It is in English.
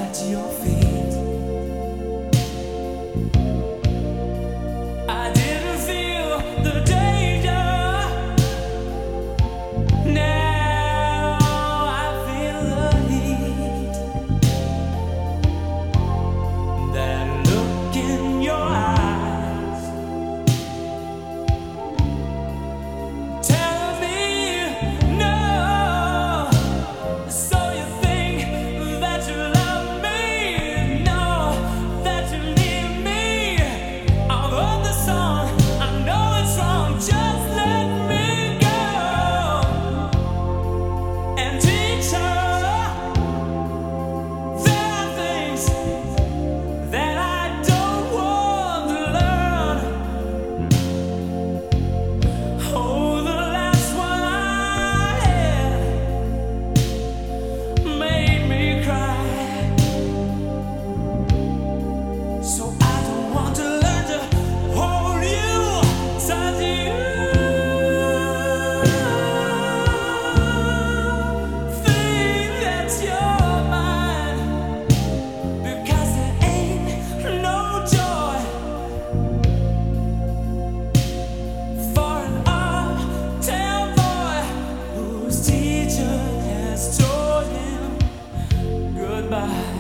at your feet. I didn't feel the danger. Now I feel the heat. That look in your eyes, tell me no. So you think that you love me? No, that you need me. I'll love the song, I know it's wrong. Just let me go and teach her. There are things that I don't want to learn. Oh, the last one I had made me cry. So I don't want to learn to hold you, touch you. Think that you're mine, because there ain't no joy for an uptown boy whose teacher has told him goodbye.